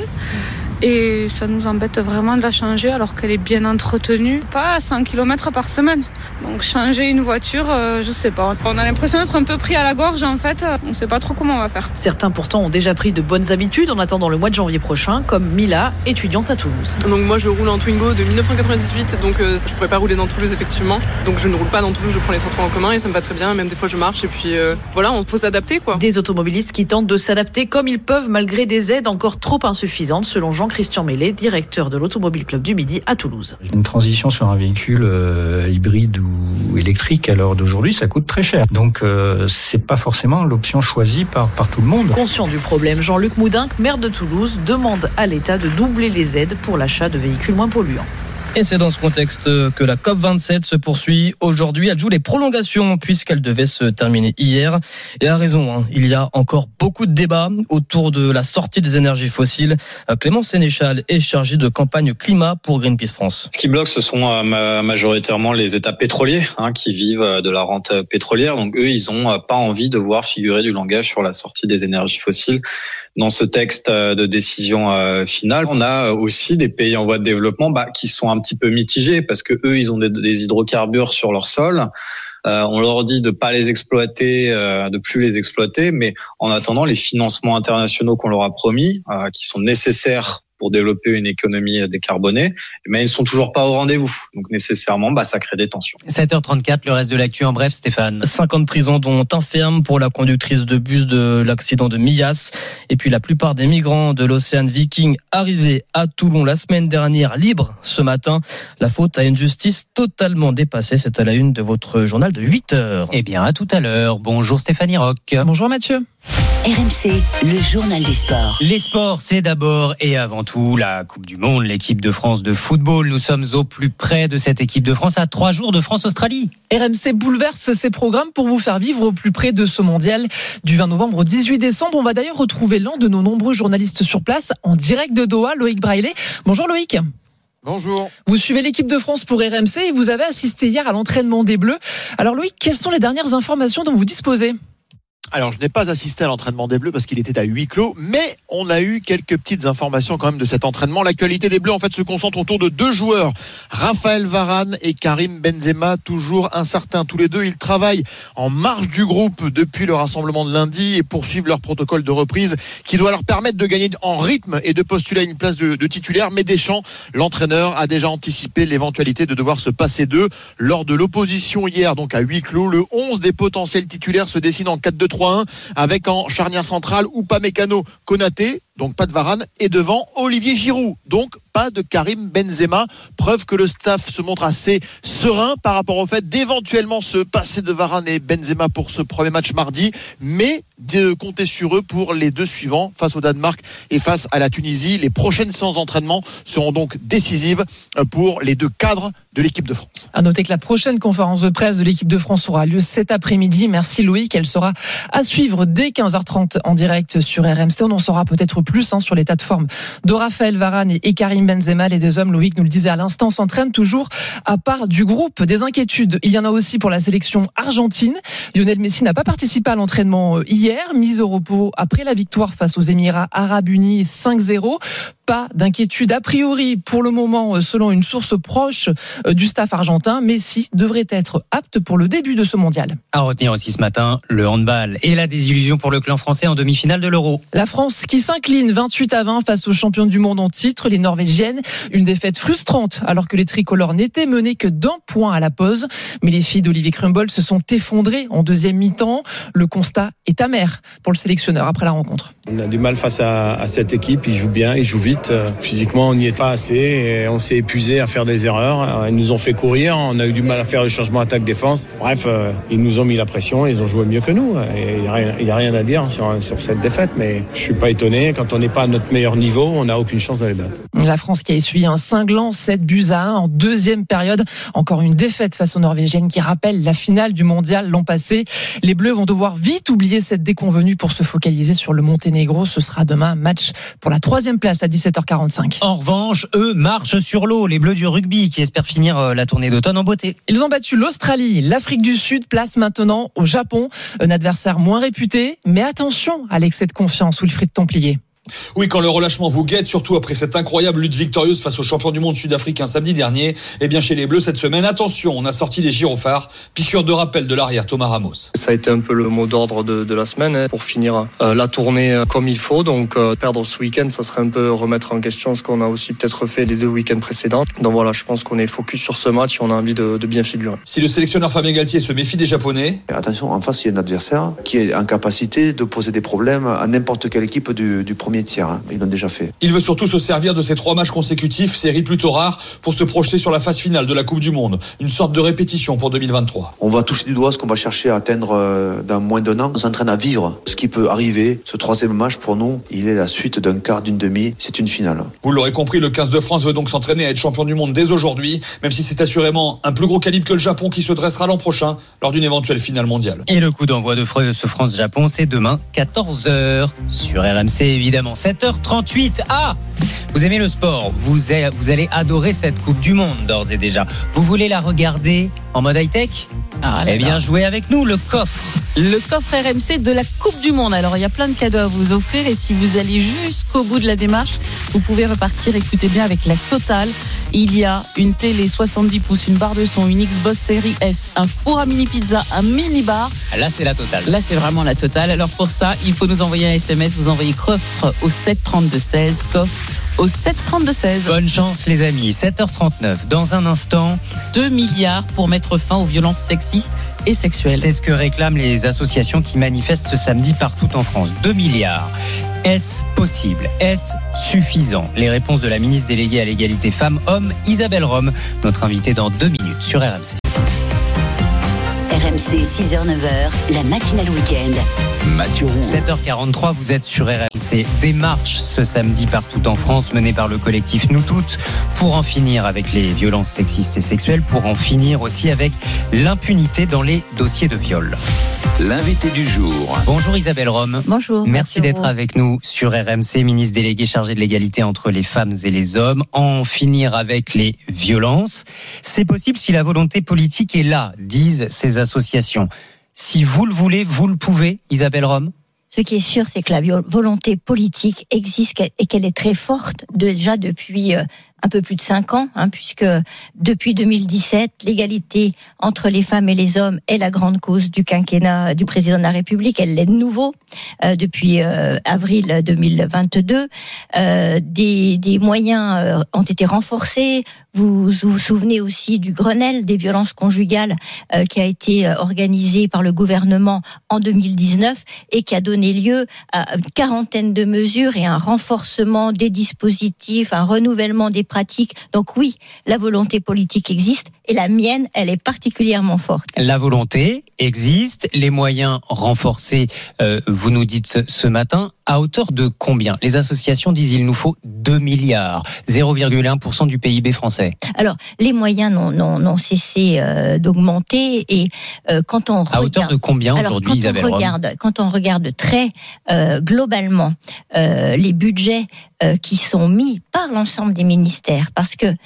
Et ça nous embête vraiment de la changer alors qu'elle est bien entretenue. Pas à 100 km par semaine. Donc changer une voiture, je sais pas. On a l'impression d'être un peu pris à la gorge en fait. On sait pas trop comment on va faire. Certains pourtant ont déjà pris de bonnes habitudes en attendant le mois de janvier prochain, comme Mila, étudiante à Toulouse. Donc moi je roule en Twingo de 1998, donc je pourrais pas rouler dans Toulouse effectivement. Donc je ne roule pas dans Toulouse, je prends les transports en commun et ça me va très bien. Même des fois je marche et puis voilà, on faut s'adapter quoi. Des automobilistes qui tentent de s'adapter comme ils peuvent malgré des aides encore trop insuffisantes selon Jean-Christian Mellet, directeur de l'Automobile Club du Midi à Toulouse. Une transition sur un véhicule hybride ou électrique à l'heure d'aujourd'hui, ça coûte très cher. Donc c'est pas forcément l'option choisie par tout le monde. Conscient du problème, Jean-Luc Moudinque, maire de Toulouse, demande à l'État de doubler les aides pour l'achat de véhicules moins polluants. Et c'est dans ce contexte que la COP27 se poursuit. Aujourd'hui, elle joue les prolongations puisqu'elle devait se terminer hier. Et a raison, il y a encore beaucoup de débats autour de la sortie des énergies fossiles. Clément Sénéchal est chargé de campagne climat pour Greenpeace France. Ce qui bloque, ce sont majoritairement les États pétroliers qui vivent de la rente pétrolière. Donc eux, ils n'ont pas envie de voir figurer du langage sur la sortie des énergies fossiles dans ce texte de décision finale. On a aussi des pays en voie de développement qui sont un petit peu mitigés parce que eux, ils ont des hydrocarbures sur leur sol. On leur dit de pas les exploiter, de plus les exploiter, mais en attendant, les financements internationaux qu'on leur a promis, qui sont nécessaires pour développer une économie décarbonée, mais ils ne sont toujours pas au rendez-vous. Donc nécessairement, ça crée des tensions. 7h34, le reste de l'actu en bref, Stéphane. 5 ans de prison dont un ferme pour la conductrice de bus de l'accident de Millas. Et puis la plupart des migrants de l'Océan Viking arrivés à Toulon la semaine dernière libres ce matin. La faute à une justice totalement dépassée. C'est à la une de votre journal de 8h. Eh bien, à tout à l'heure. Bonjour Stéphanie Roch. Bonjour Mathieu. RMC, le journal des sports. Les sports, c'est d'abord et avant tout la Coupe du Monde, l'équipe de France de football. Nous sommes au plus près de cette équipe de France à 3 jours de France-Australie. RMC bouleverse ses programmes pour vous faire vivre au plus près de ce mondial du 20 novembre au 18 décembre. On va d'ailleurs retrouver l'un de nos nombreux journalistes sur place en direct de Doha, Loïc Braillet. Bonjour Loïc. Bonjour. Vous suivez l'équipe de France pour RMC et vous avez assisté hier à l'entraînement des Bleus. Alors Loïc, quelles sont les dernières informations dont vous disposez ? Alors, je n'ai pas assisté à l'entraînement des Bleus parce qu'il était à huis clos, mais on a eu quelques petites informations quand même de cet entraînement. L'actualité des Bleus, en fait, se concentre autour de 2 joueurs, Raphaël Varane et Karim Benzema, toujours incertains tous les deux. Ils travaillent en marge du groupe depuis le rassemblement de lundi et poursuivent leur protocole de reprise qui doit leur permettre de gagner en rythme et de postuler à une place de titulaire. Mais Deschamps, l'entraîneur, a déjà anticipé l'éventualité de devoir se passer d'eux lors de l'opposition hier, donc à huis clos. Le 11 des potentiels titulaires se dessine en 4-2-3-1 avec en charnière centrale Upamecano, Konaté, donc pas de Varane, et devant Olivier Giroud, donc pas de Karim Benzema. Preuve que le staff se montre assez serein par rapport au fait d'éventuellement se passer de Varane et Benzema pour ce premier match mardi, mais de compter sur eux pour les 2 suivants face au Danemark et face à la Tunisie. Les prochaines séances d'entraînement seront donc décisives pour les 2 cadres de l'équipe de France. À noter que la prochaine conférence de presse de l'équipe de France aura lieu cet après-midi. Merci Loïc, elle sera à suivre dès 15h30 en direct sur RMC. On en saura peut-être plus sur l'état de forme de Raphaël Varane et Karim Benzema. Les 2 hommes, Loïc nous le disait à l'instant, s'entraînent toujours à part du groupe. Des inquiétudes, il y en a aussi pour la sélection argentine. Lionel Messi n'a pas participé à l'entraînement hier, mis au repos après la victoire face aux Émirats Arabes Unis 5-0. Pas d'inquiétude a priori pour le moment, selon une source proche du staff argentin. Messi devrait être apte pour le début de ce mondial. À retenir aussi ce matin, le handball et la désillusion pour le clan français en demi-finale de l'Euro. La France qui s'incline s'inclinent 28-20 face aux champions du monde en titre, les Norvégiennes. Une défaite frustrante alors que les tricolores n'étaient menés que d'1 point à la pause. Mais les filles d'Olivier Crumble se sont effondrées en deuxième mi-temps. Le constat est amer pour le sélectionneur après la rencontre. On a du mal face à cette équipe, ils jouent bien, ils jouent vite. Physiquement, on n'y est pas assez et on s'est épuisé à faire des erreurs. Ils nous ont fait courir, on a eu du mal à faire le changement attaque-défense. Bref, ils nous ont mis la pression, ils ont joué mieux que nous. Il n'y a rien à dire sur cette défaite, mais je ne suis pas étonné. Quand on n'est pas à notre meilleur niveau, on n'a aucune chance d'aller battre. La France qui a essuyé un cinglant 7-1 en deuxième période. Encore une défaite face aux Norvégiennes qui rappelle la finale du mondial l'an passé. Les Bleus vont devoir vite oublier cette déconvenue pour se focaliser sur le Monténégro. Ce sera demain match pour la 3e place à 17h45. En revanche, eux marchent sur l'eau, les Bleus du rugby qui espèrent finir la tournée d'automne en beauté. Ils ont battu l'Australie, l'Afrique du Sud, place maintenant au Japon. Un adversaire moins réputé, mais attention à l'excès de confiance, Wilfried Templier. Oui, quand le relâchement vous guette, surtout après cette incroyable lutte victorieuse face aux champions du monde sud-africain samedi dernier, eh bien chez les Bleus cette semaine, attention, on a sorti les gyrophares, piqûre de rappel de l'arrière Thomas Ramos. Ça a été un peu le mot d'ordre de la semaine pour finir la tournée comme il faut, donc perdre ce week-end, ça serait un peu remettre en question ce qu'on a aussi peut-être fait les 2 week-ends précédents. Donc voilà, je pense qu'on est focus sur ce match et on a envie de bien figurer. Si le sélectionneur Fabien Galtier se méfie des Japonais... Attention, en face il y a un adversaire qui est en capacité de poser des problèmes à n'importe quelle équipe du premier tiers. Ils l'ont déjà fait. Il veut surtout se servir de ces 3 matchs consécutifs, série plutôt rare, pour se projeter sur la phase finale de la Coupe du Monde. Une sorte de répétition pour 2023. On va toucher du doigt ce qu'on va chercher à atteindre dans moins d'1 an. On s'entraîne à vivre ce qui peut arriver. Ce 3e match, pour nous, il est la suite d'un quart, d'une demi. C'est une finale. Vous l'aurez compris, le 15 de France veut donc s'entraîner à être champion du monde dès aujourd'hui, même si c'est assurément un plus gros calibre que le Japon qui se dressera l'an prochain lors d'une éventuelle finale mondiale. Et le coup d'envoi de ce France-Japon, c'est demain, 14h, sur RMC évidemment. 7h38. Ah, vous aimez le sport, vous allez adorer cette Coupe du Monde d'ores et déjà. Vous voulez la regarder en mode high-tech ? Eh bien, jouez avec nous, le coffre. Le coffre RMC de la Coupe du Monde. Alors, il y a plein de cadeaux à vous offrir et si vous allez jusqu'au bout de la démarche, vous pouvez repartir, écoutez bien, avec la totale. Il y a une télé 70 pouces, une barre de son, une Xbox Series S, un four à mini pizza, un mini bar. Là, c'est la totale. Là, c'est vraiment la totale. Alors, pour ça, il faut nous envoyer un SMS. Vous envoyez coffre au 732-16, coffre au 732-16. Bonne chance les amis, 7h39. Dans un instant, 2 milliards pour mettre fin aux violences sexistes et sexuelles. C'est ce que réclament les associations qui manifestent ce samedi partout en France. 2 milliards. Est-ce possible ? Est-ce suffisant ? Les réponses de la ministre déléguée à l'égalité femmes-hommes, Isabelle Rome, notre invitée dans 2 minutes sur RMC. RMC 6h-9h, la matinale week-end. Mathieu Roux. 7h43, vous êtes sur RMC. Des marches ce samedi partout en France menées par le collectif Nous Toutes pour en finir avec les violences sexistes et sexuelles, pour en finir aussi avec l'impunité dans les dossiers de viol. L'invité du jour. Bonjour Isabelle Rome. Bonjour. Merci d'être avec nous sur RMC, ministre déléguée chargée de l'égalité entre les femmes et les hommes. En finir avec les violences, c'est possible si la volonté politique est là, disent ces associations. Si vous le voulez, vous le pouvez, Isabelle Rome ? Ce qui est sûr, c'est que la volonté politique existe et qu'elle est très forte déjà depuis un peu plus de 5 ans, puisque depuis 2017, l'égalité entre les femmes et les hommes est la grande cause du quinquennat du président de la République. Elle l'est de nouveau depuis avril 2022. Des moyens ont été renforcés. Vous vous souvenez aussi du Grenelle des violences conjugales qui a été organisé par le gouvernement en 2019 et qui a donné lieu à une quarantaine de mesures et un renforcement des dispositifs, un renouvellement des pratiques. Donc oui, la volonté politique existe et la mienne, elle est particulièrement forte. La volonté existe, les moyens renforcés, vous nous dites ce matin, à hauteur de combien ? Les associations disent il nous faut 2 milliards, 0,1% du PIB français. Alors, les moyens n'ont cessé d'augmenter et quand on regarde... À hauteur de combien aujourd'hui, Isabelle Rome ? Quand on regarde très globalement les budgets qui sont mis par l'ensemble des ministères, parce que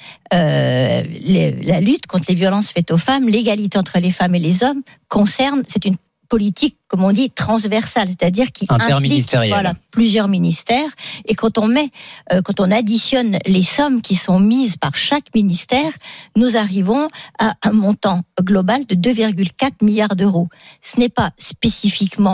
la lutte contre les violences faites aux femmes, l'égalité entre les femmes et les hommes c'est une politique, comme on dit, transversale, c'est-à-dire qui implique plusieurs ministères. Et quand on additionne les sommes qui sont mises par chaque ministère, nous arrivons à un montant global de 2,4 milliards d'euros. Ce n'est pas spécifiquement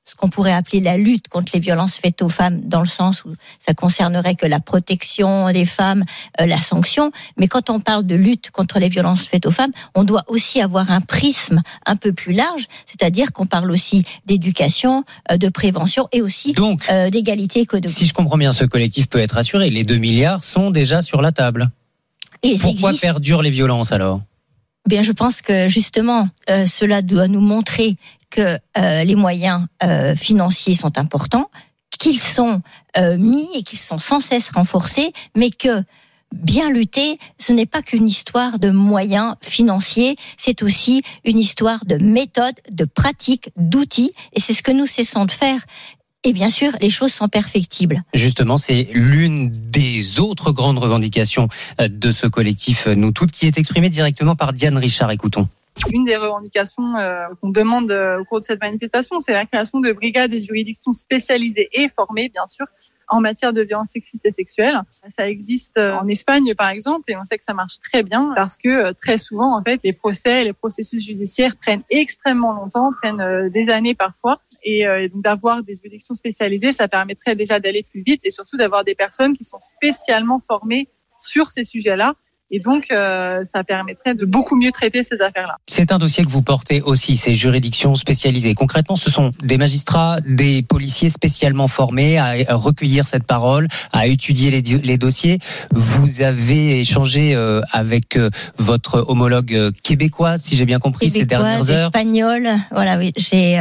ce qu'on pourrait appeler la lutte contre les violences faites aux femmes, dans le sens où ça concernerait que la protection des femmes, la sanction. Mais quand on parle de lutte contre les violences faites aux femmes, on doit aussi avoir un prisme un peu plus large, c'est-à-dire qu'on parle aussi d'éducation, de prévention et aussi d'égalité économique. Si je comprends bien, ce collectif peut être assuré. Les 2 milliards sont déjà sur la table. Et pourquoi perdurent les violences alors ? Bien, je pense que justement, cela doit nous montrer que les moyens financiers sont importants, qu'ils sont mis et qu'ils sont sans cesse renforcés, mais que bien lutter, ce n'est pas qu'une histoire de moyens financiers, c'est aussi une histoire de méthode, de pratique, d'outils, et c'est ce que nous cessons de faire. Et bien sûr, les choses sont perfectibles. Justement, c'est l'une des autres grandes revendications de ce collectif Nous Toutes, qui est exprimée directement par Diane Richard. Écoutons. Une des revendications qu'on demande au cours de cette manifestation, c'est la création de brigades et de juridictions spécialisées et formées, bien sûr, en matière de violences sexistes et sexuelles. Ça existe en Espagne, par exemple, et on sait que ça marche très bien parce que très souvent, en fait, les processus judiciaires prennent extrêmement longtemps, prennent des années parfois. Et donc d'avoir des juridictions spécialisées, ça permettrait déjà d'aller plus vite et surtout d'avoir des personnes qui sont spécialement formées sur ces sujets-là. Et donc, ça permettrait de beaucoup mieux traiter ces affaires-là. C'est un dossier que vous portez aussi, ces juridictions spécialisées. Concrètement, ce sont des magistrats, des policiers spécialement formés à recueillir cette parole, à étudier les dossiers. Vous avez échangé avec votre homologue québécois, si j'ai bien compris, ces dernières heures. Espagnol, voilà, oui. C'est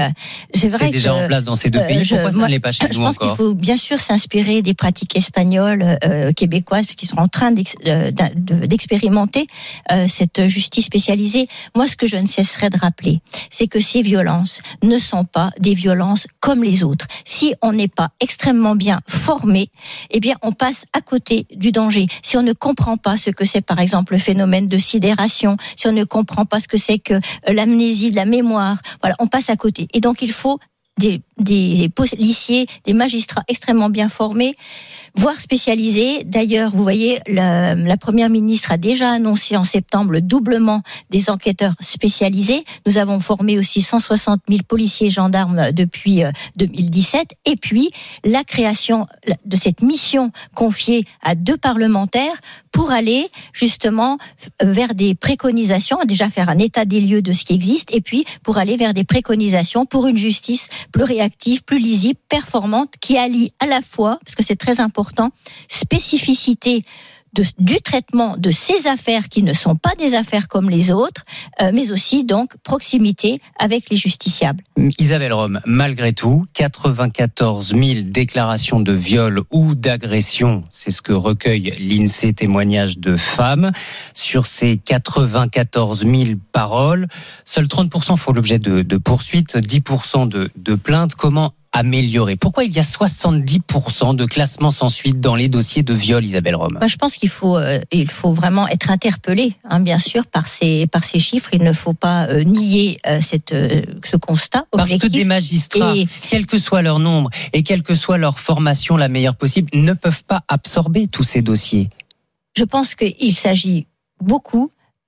déjà en place dans ces deux pays. Pourquoi ça ne l'est pas chez nous encore ? Je pense qu'il faut bien sûr s'inspirer des pratiques espagnoles, québécoises, qui sont en train d'expérimenter cette justice spécialisée. Moi, ce que je ne cesserai de rappeler, c'est que ces violences ne sont pas des violences comme les autres. Si on n'est pas extrêmement bien formé, eh bien, on passe à côté du danger. Si on ne comprend pas ce que c'est, par exemple, le phénomène de sidération, si on ne comprend pas ce que c'est que l'amnésie de la mémoire, voilà, on passe à côté. Et donc, il faut des policiers, des magistrats extrêmement bien formés, voire spécialisés. D'ailleurs, vous voyez, la première ministre a déjà annoncé en septembre le doublement des enquêteurs spécialisés. Nous avons formé aussi 160 000 policiers et gendarmes depuis 2017. Et puis, la création de cette mission confiée à 2 parlementaires pour aller justement vers des préconisations, déjà faire un état des lieux de ce qui existe, et puis pour aller vers des préconisations pour une justice plus réactive, plus lisible, performante, qui allie à la fois, parce que c'est très important, spécificité du traitement de ces affaires qui ne sont pas des affaires comme les autres, mais aussi donc proximité avec les justiciables. Isabelle Rome, malgré tout, 94 000 déclarations de viol ou d'agression, c'est ce que recueille l'INSEE, témoignages de femmes. Sur ces 94 000 paroles, seuls 30% font l'objet de poursuites, 10% de plaintes. Comment améliorer ? Pourquoi il y a 70% de classements sans suite dans les dossiers de viol, Isabelle Rome ? Je pense qu'il faut vraiment être interpellé, bien sûr, par ces chiffres. Il ne faut pas nier ce constat objectif. Parce que des magistrats, quel que soit leur nombre et quelle que soit leur formation la meilleure possible, ne peuvent pas absorber tous ces dossiers. Je pense qu'il s'agit beaucoup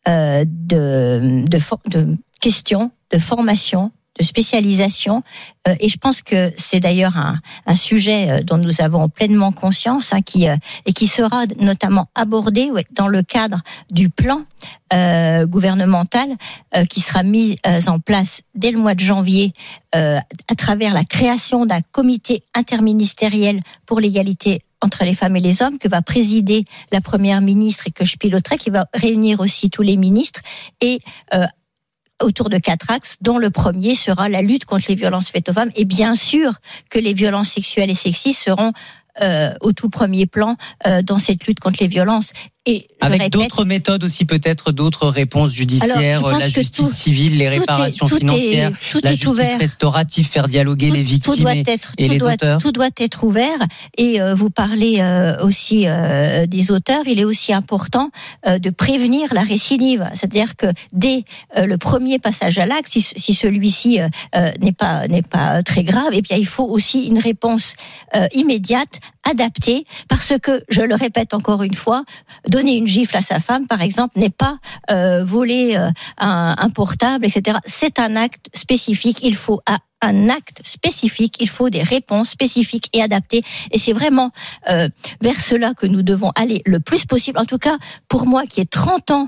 de questions, de formation, de spécialisation, et je pense que c'est d'ailleurs un sujet dont nous avons pleinement conscience, et qui sera notamment abordé dans le cadre du plan gouvernemental qui sera mis en place dès le mois de janvier à travers la création d'un comité interministériel pour l'égalité entre les femmes et les hommes, que va présider la première ministre et que je piloterai, qui va réunir aussi tous les ministres, et autour de 4 axes, dont le premier sera la lutte contre les violences faites aux femmes. Et bien sûr que les violences sexuelles et sexistes seront au tout premier plan dans cette lutte contre les violences. Et avec d'autres méthodes aussi, peut-être d'autres réponses judiciaires, la justice civile, les réparations financières, la justice ouvert. Restaurative, faire dialoguer les victimes et les auteurs. Tout doit être ouvert. Et vous parlez aussi des auteurs. Il est aussi important de prévenir la récidive. C'est-à-dire que dès le premier passage à l'acte, si celui-ci n'est pas très grave, et bien il faut aussi une réponse immédiate adaptée, parce que, je le répète encore une fois, donner une gifle à sa femme, par exemple, n'est pas voler un portable, etc. C'est un acte spécifique. Il faut un acte spécifique, il faut des réponses spécifiques et adaptées. Et c'est vraiment vers cela que nous devons aller le plus possible. En tout cas, pour moi qui ai 30 ans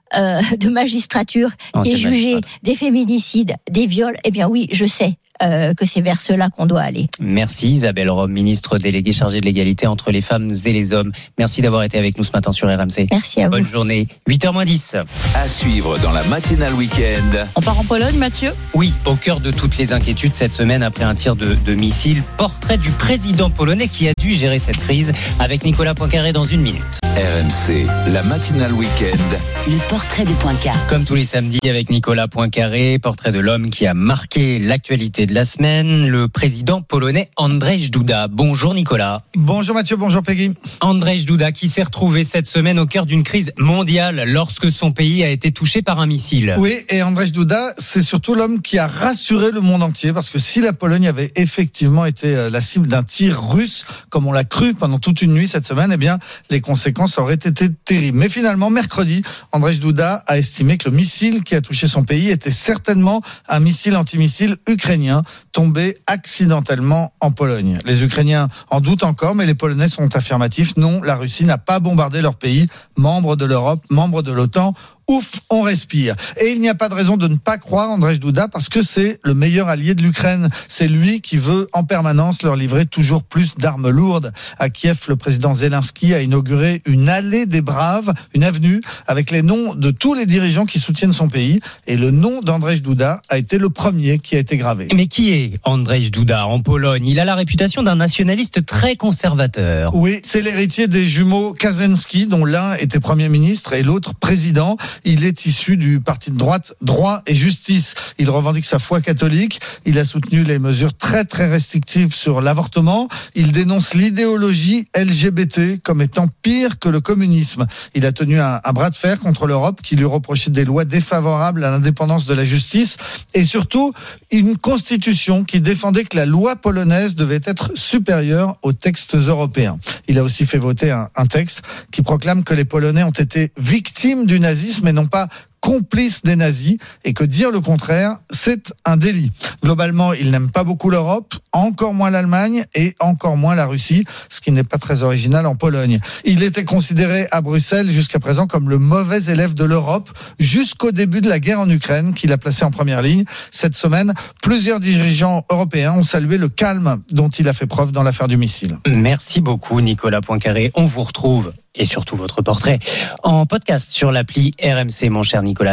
de magistrature, qui est jugé des féminicides, des viols, eh bien oui, je sais que c'est vers cela qu'on doit aller. Merci Isabelle Rome, ministre déléguée chargée de l'égalité entre les femmes et les hommes. Merci d'avoir été avec nous ce matin sur RMC. Merci à vous. Bonne journée. 8h10. À suivre dans la matinale week-end. On part en Pologne, Mathieu ? Oui, au cœur de toutes les inquiétudes cette semaine après un tir de missile. Portrait du président polonais qui a dû gérer cette crise avec Nicolas Poincaré dans une minute. RMC, la matinale week-end. Le portrait de Poincaré. Comme tous les samedis avec Nicolas Poincaré, portrait de l'homme qui a marqué l'actualité de la semaine, le président polonais Andrzej Duda. Bonjour Nicolas. Bonjour Mathieu, bonjour Peggy. Andrzej Duda qui s'est retrouvé cette semaine au cœur d'une crise mondiale lorsque son pays a été touché par un missile. Oui, et Andrzej Duda, c'est surtout l'homme qui a rassuré le monde entier, parce que si la Pologne avait effectivement été la cible d'un tir russe, comme on l'a cru pendant toute une nuit cette semaine, eh bien les conséquences auraient été terribles. Mais finalement, mercredi, Andrzej Duda a estimé que le missile qui a touché son pays était certainement un missile antimissile ukrainien tombé accidentellement en Pologne. Les Ukrainiens en doutent encore, mais les Polonais sont affirmatifs. Non, la Russie n'a pas bombardé leur pays, membre de l'Europe, membre de l'OTAN. Ouf, on respire. Et il n'y a pas de raison de ne pas croire Andrzej Duda, parce que c'est le meilleur allié de l'Ukraine. C'est lui qui veut en permanence leur livrer toujours plus d'armes lourdes. À Kiev, le président Zelensky a inauguré une allée des braves, une avenue, avec les noms de tous les dirigeants qui soutiennent son pays. Et le nom d'Andrzej Duda a été le premier qui a été gravé. Mais qui est Andrzej Duda en Pologne ? Il a la réputation d'un nationaliste très conservateur. Oui, c'est l'héritier des jumeaux Kaczynski, dont l'un était Premier ministre et l'autre président. Il est issu du parti de droite Droit et Justice. Il revendique sa foi catholique. Il a soutenu les mesures très très restrictives sur l'avortement. Il dénonce l'idéologie LGBT comme étant pire que le communisme. Il a tenu un bras de fer contre l'Europe qui lui reprochait des lois défavorables à l'indépendance de la justice et surtout une constitution qui défendait que la loi polonaise devait être supérieure aux textes européens. Il a aussi fait voter un texte qui proclame que les Polonais ont été victimes du nazisme mais non pas complice des nazis, et que dire le contraire, c'est un délit. Globalement, il n'aime pas beaucoup l'Europe, encore moins l'Allemagne et encore moins la Russie, ce qui n'est pas très original en Pologne. Il était considéré à Bruxelles jusqu'à présent comme le mauvais élève de l'Europe, jusqu'au début de la guerre en Ukraine, qu'il a placé en première ligne. Cette semaine, plusieurs dirigeants européens ont salué le calme dont il a fait preuve dans l'affaire du missile. Merci beaucoup Nicolas Poincaré. On vous retrouve, et surtout votre portrait, en podcast sur l'appli RMC, mon cher Nicolas.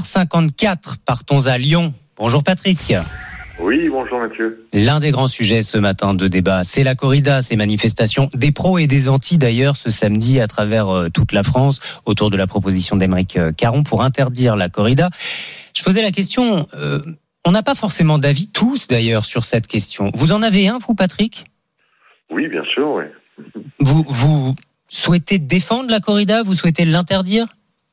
7h54, partons à Lyon. Bonjour Patrick. Oui, bonjour Mathieu. L'un des grands sujets ce matin de débat, c'est la corrida, ces manifestations des pros et des antis d'ailleurs ce samedi à travers toute la France autour de la proposition d'Aymeric Caron pour interdire la corrida. Je posais la question, on n'a pas forcément d'avis tous d'ailleurs sur cette question. Vous en avez un, vous Patrick ? Oui, bien sûr, oui. Vous souhaitez défendre la corrida ? Vous souhaitez l'interdire ?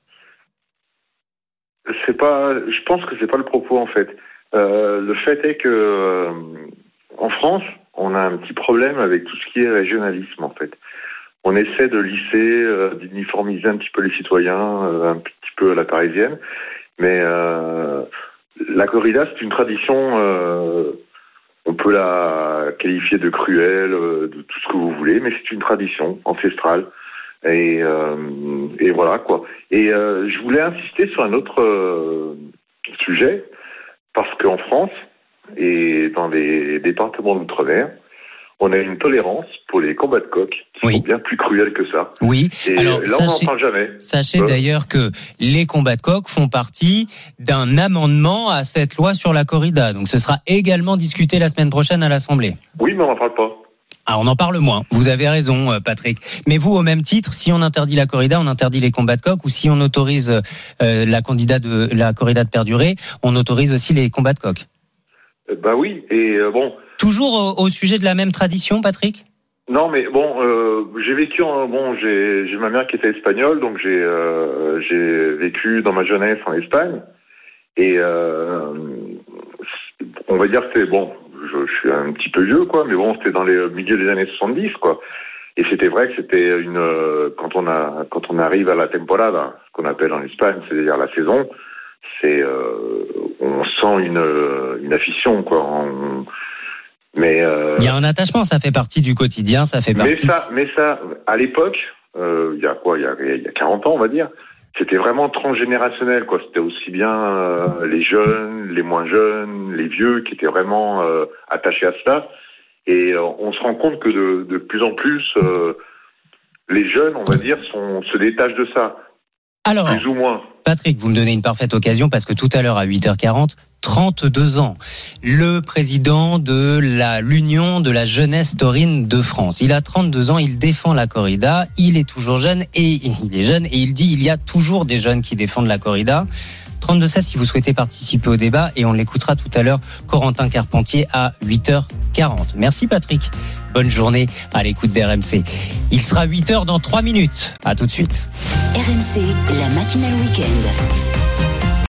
Je pense que c'est pas le propos en fait. Le fait est que en France, on a un petit problème avec tout ce qui est régionalisme en fait. On essaie de lisser, d'uniformiser un petit peu les citoyens, un petit peu à la parisienne, mais la corrida c'est une tradition. On peut la qualifier de cruelle, de tout ce que vous voulez, mais c'est une tradition ancestrale. Et voilà quoi. Et je voulais insister sur un autre sujet, parce qu'en France et dans les départements d'outre-mer, on a une tolérance pour les combats de coqs qui sont bien plus cruels que ça. Oui. Et alors, là, on n'en parle jamais. Sachez d'ailleurs que les combats de coqs font partie d'un amendement à cette loi sur la corrida. Donc ce sera également discuté la semaine prochaine à l'Assemblée. Oui, mais on n'en parle pas. Ah, on en parle moins. Vous avez raison, Patrick. Mais vous, au même titre, si on interdit la corrida, on interdit les combats de coqs, ou si on autorise la corrida de perdurer, on autorise aussi les combats de coqs. Bah oui. Et bon. Toujours au sujet de la même tradition, Patrick ? Non, mais bon, j'ai vécu j'ai ma mère qui était espagnole, donc j'ai vécu dans ma jeunesse en Espagne, et on va dire que c'est bon. je suis un petit peu vieux, quoi, mais bon, c'était dans les milieux des années 70, quoi. Et c'était vrai que c'était quand on arrive à la temporada, ce qu'on appelle en Espagne, c'est-à-dire la saison, on sent une affiction, quoi. Mais il y a un attachement, ça fait partie du quotidien, ça fait partie. Mais ça, à l'époque, il y a 40 ans, on va dire, c'était vraiment transgénérationnel, quoi. C'était aussi bien les jeunes, les moins jeunes, les vieux qui étaient vraiment attachés à cela. Et on se rend compte que de plus en plus, les jeunes, on va dire, se détachent de ça. Alors, plus ou moins. Patrick, vous me donnez une parfaite occasion parce que tout à l'heure à 8h40, 32 ans, le président de l'Union de la jeunesse taurine de France. Il a 32 ans, il défend la corrida, il est toujours jeune et il dit il y a toujours des jeunes qui défendent la corrida. 32-16 si vous souhaitez participer au débat et on l'écoutera tout à l'heure, Corentin Carpentier à 8h40. Merci Patrick. Bonne journée à l'écoute d'RMC. Il sera 8h dans 3 minutes. À tout de suite. RMC, la matinale week-end.